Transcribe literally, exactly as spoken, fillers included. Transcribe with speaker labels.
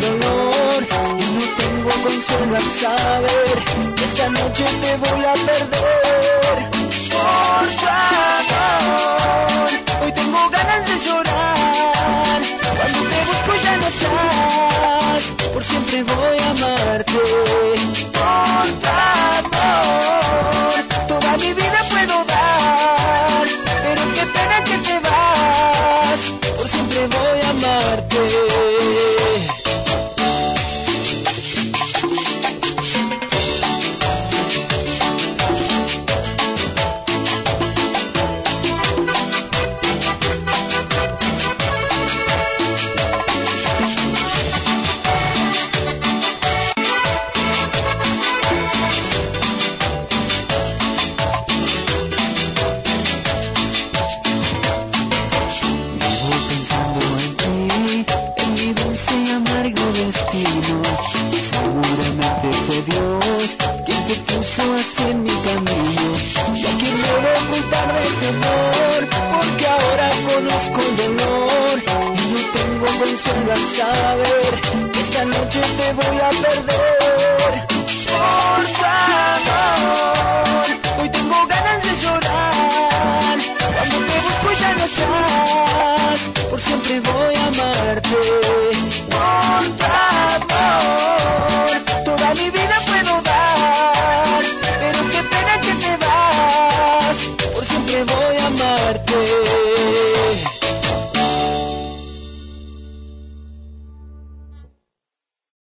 Speaker 1: dolor y no tengo consuelo al saber que esta noche te voy a perder. Por favor, hoy tengo ganas de llorar. Cuando te busco ya no estás, por siempre voy a amarte. Por favor, toda mi vida puedo dar, pero qué pena que te vas, por siempre voy a amarte. Seguramente fue Dios quien te puso así en mi camino. Y a quien me debo culpar de este amor, porque ahora conozco el dolor y no tengo consuelo al saber que esta noche te voy a perder. Por favor, hoy tengo ganas de llorar. Cuando te busco ya no estás, por siempre voy a amarte. Por favor, toda mi vida puedo dar, pero qué pena que te vas, por siempre voy a amarte.